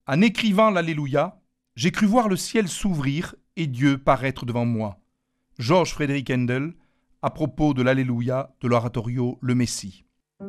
En écrivant l'Alléluia, j'ai cru voir le ciel s'ouvrir et Dieu paraître devant moi. George Frederick Handel, à propos de l'Alléluia de l'oratorio Le Messie.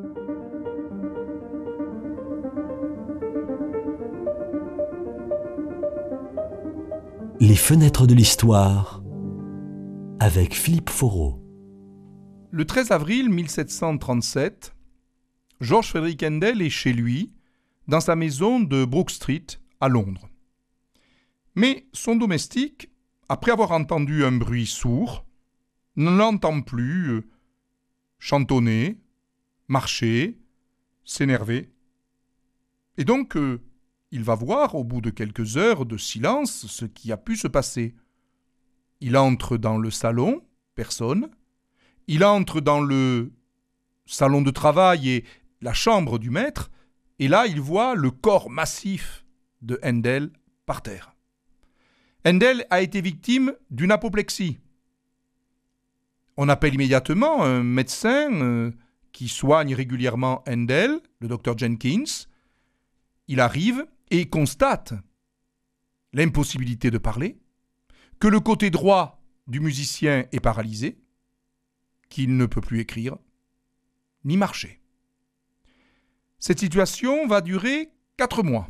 Les fenêtres de l'histoire avec Philippe Foreau. Le 13 avril 1737, George Frederick Handel est chez lui, dans sa maison de Brook Street, à Londres. Mais son domestique, après avoir entendu un bruit sourd, ne l'entend plus chantonner, marcher, s'énerver. Et donc, il va voir, au bout de quelques heures de silence, ce qui a pu se passer. Il entre dans le salon, personne. Il entre dans le salon de travail et la chambre du maître, et là, il voit le corps massif de Handel par terre. Handel a été victime d'une apoplexie. On appelle immédiatement un médecin qui soigne régulièrement Handel, le docteur Jenkins. Il arrive et constate l'impossibilité de parler, que le côté droit du musicien est paralysé, qu'il ne peut plus écrire, ni marcher. Cette situation va durer 4 mois.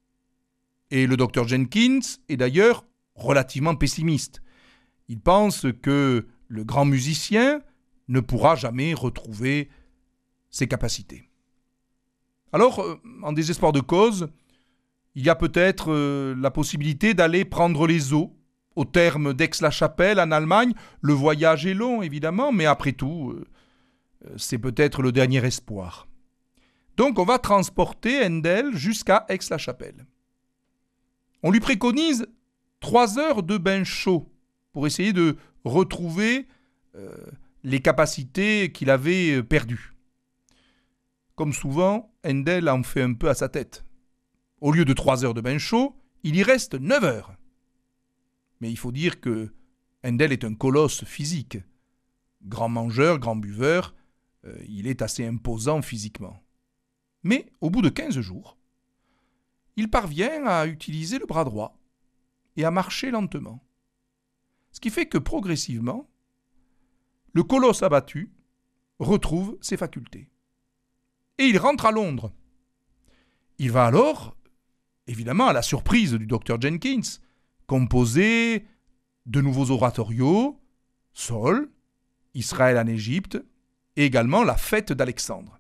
Et le docteur Jenkins est d'ailleurs relativement pessimiste. Il pense que le grand musicien ne pourra jamais retrouver ses capacités. Alors, en désespoir de cause, il y a peut-être la possibilité d'aller prendre les eaux au terme d'Aix-la-Chapelle en Allemagne. Le voyage est long, évidemment, mais après tout, c'est peut-être le dernier espoir. Donc, on va transporter Handel jusqu'à Aix-la-Chapelle. On lui préconise 3 heures de bain chaud pour essayer de retrouver les capacités qu'il avait perdues. Comme souvent, Handel en fait un peu à sa tête. Au lieu de 3 heures de bain chaud, il y reste 9 heures. Mais il faut dire que Handel est un colosse physique. Grand mangeur, grand buveur, il est assez imposant physiquement. Mais au bout de 15 jours, il parvient à utiliser le bras droit et à marcher lentement. Ce qui fait que progressivement, le colosse abattu retrouve ses facultés. Et il rentre à Londres. Il va alors, évidemment à la surprise du docteur Jenkins, composer de nouveaux oratorios, Saul, Israël en Égypte, et également la fête d'Alexandre.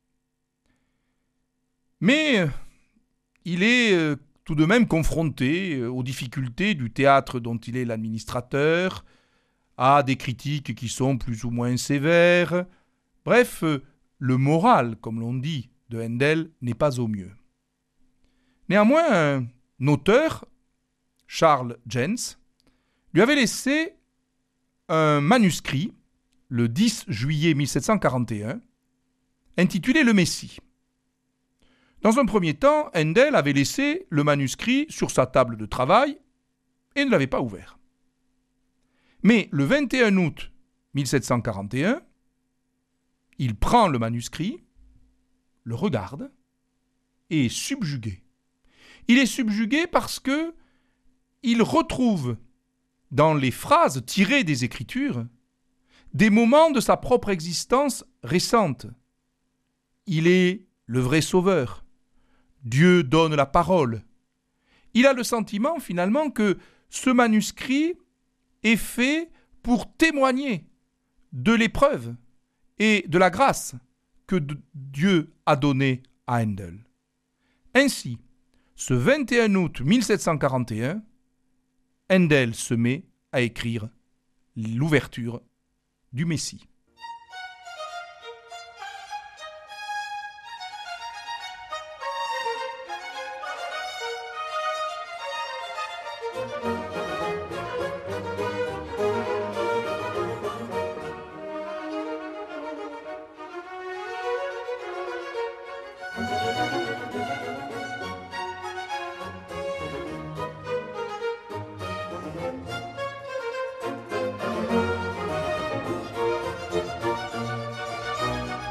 Mais il est tout de même confronté aux difficultés du théâtre dont il est l'administrateur, à des critiques qui sont plus ou moins sévères. Bref, le moral, comme l'on dit, de Handel n'est pas au mieux. Néanmoins, un auteur, Charles Jens, lui avait laissé un manuscrit, le 10 juillet 1741, intitulé « Le Messie ». Dans un premier temps, Handel avait laissé le manuscrit sur sa table de travail et ne l'avait pas ouvert. Mais le 21 août 1741, il prend le manuscrit, le regarde et est subjugué. Il est subjugué parce que il retrouve dans les phrases tirées des Écritures des moments de sa propre existence récente. Il est le vrai sauveur. Dieu donne la parole. Il a le sentiment finalement que ce manuscrit est fait pour témoigner de l'épreuve et de la grâce que Dieu a donnée à Handel. Ainsi, ce 21 août 1741, Handel se met à écrire l'ouverture du Messie.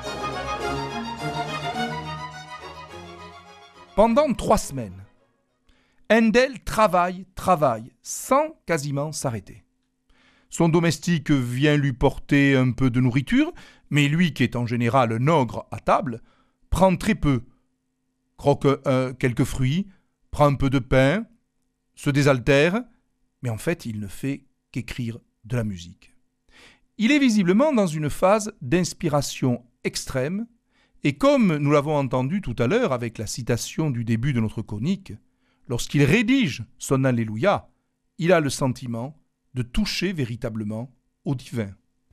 Pendant 3 semaines, Handel travaille, sans quasiment s'arrêter. Son domestique vient lui porter un peu de nourriture, mais lui, qui est en général un ogre à table, prend très peu, croque quelques fruits, prend un peu de pain, se désaltère, mais en fait, il ne fait qu'écrire de la musique. Il est visiblement dans une phase d'inspiration extrême, et comme nous l'avons entendu tout à l'heure avec la citation du début de notre chronique, lorsqu'il rédige son Alléluia, il a le sentiment de toucher véritablement au divin.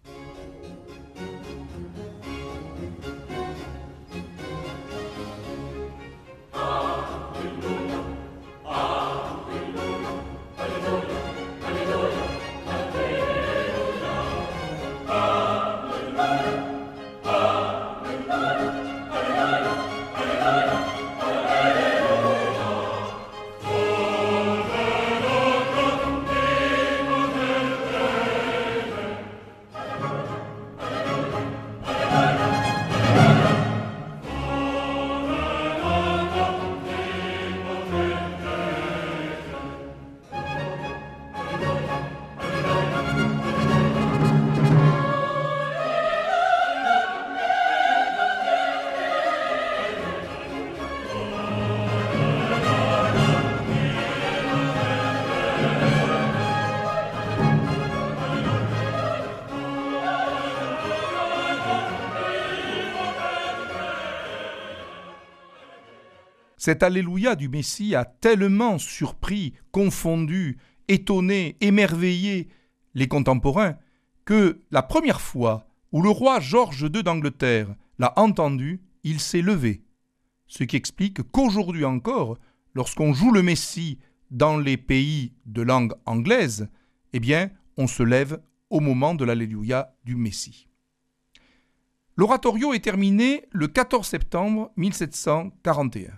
Cet Alléluia du Messie a tellement surpris, confondu, étonné, émerveillé les contemporains que la première fois où le roi George II d'Angleterre l'a entendu, il s'est levé. Ce qui explique qu'aujourd'hui encore, lorsqu'on joue le Messie dans les pays de langue anglaise, eh bien, on se lève au moment de l'Alléluia du Messie. L'oratorio est terminé le 14 septembre 1741.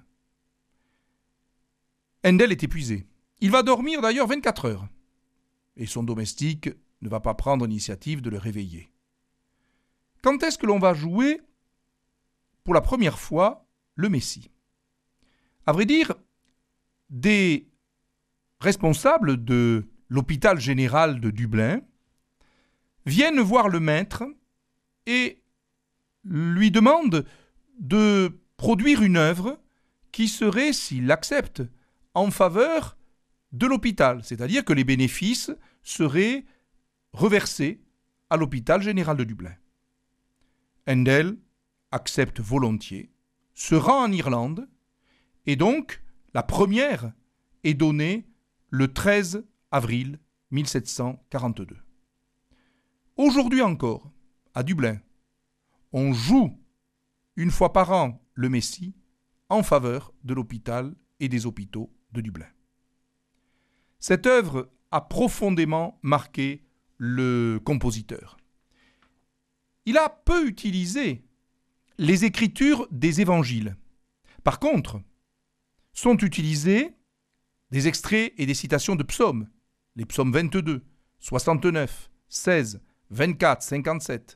Handel est épuisé. Il va dormir d'ailleurs 24 heures. Et son domestique ne va pas prendre l'initiative de le réveiller. Quand est-ce que l'on va jouer, pour la première fois, le Messie ? À vrai dire, des responsables de l'hôpital général de Dublin viennent voir le maître et lui demandent de produire une œuvre qui serait, s'il l'accepte, en faveur de l'hôpital, c'est-à-dire que les bénéfices seraient reversés à l'hôpital général de Dublin. Handel accepte volontiers, se rend en Irlande, et donc la première est donnée le 13 avril 1742. Aujourd'hui encore, à Dublin, on joue une fois par an le Messie en faveur de l'hôpital et des hôpitaux de Dublin. Cette œuvre a profondément marqué le compositeur. Il a peu utilisé les écritures des évangiles. Par contre, sont utilisés des extraits et des citations de psaumes, les psaumes 22, 69, 16, 24, 57,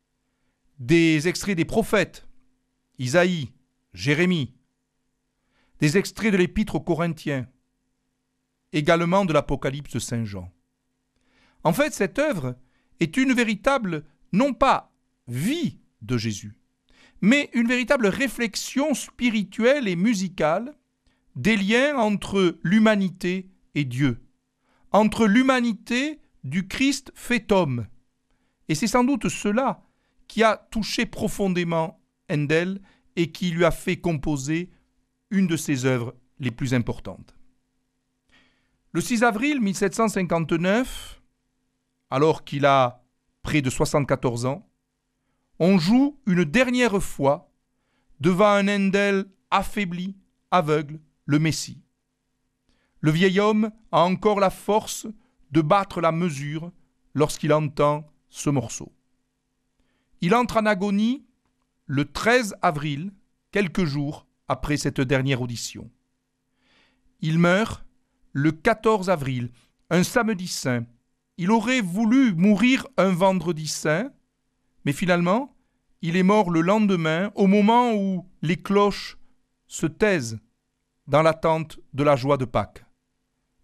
des extraits des prophètes, Isaïe, Jérémie, des extraits de l'épître aux Corinthiens, également de l'Apocalypse de Saint Jean. En fait, cette œuvre est une véritable, non pas vie de Jésus, mais une véritable réflexion spirituelle et musicale des liens entre l'humanité et Dieu, entre l'humanité du Christ fait homme. Et c'est sans doute cela qui a touché profondément Handel et qui lui a fait composer une de ses œuvres les plus importantes. Le 6 avril 1759, alors qu'il a près de 74 ans, on joue une dernière fois devant un Handel affaibli, aveugle, le Messie. Le vieil homme a encore la force de battre la mesure lorsqu'il entend ce morceau. Il entre en agonie le 13 avril, quelques jours après cette dernière audition. Il meurt le 14 avril, un samedi saint. Il aurait voulu mourir un vendredi saint, mais finalement, il est mort le lendemain, au moment où les cloches se taisent dans l'attente de la joie de Pâques.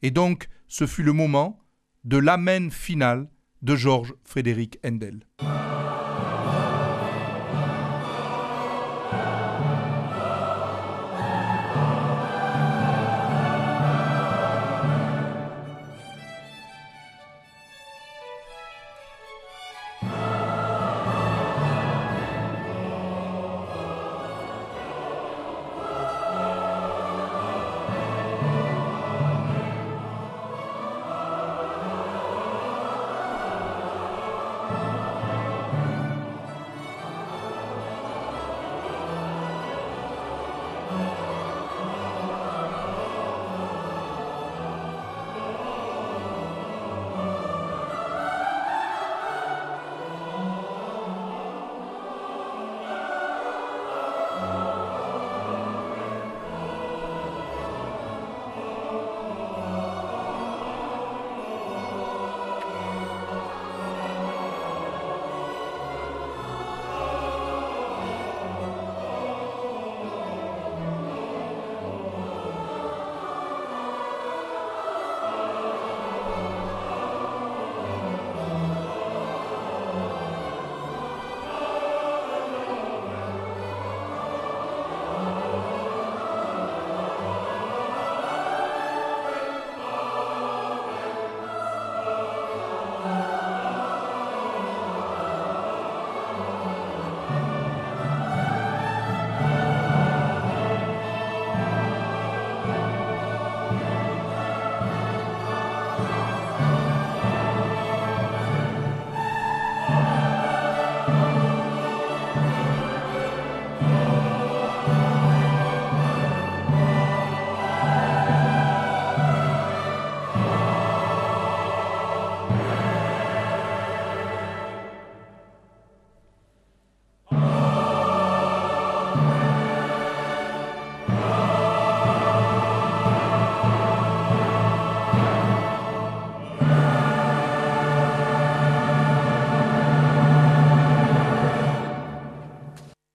Et donc, ce fut le moment de l'amen final de Georges Frédéric Händel.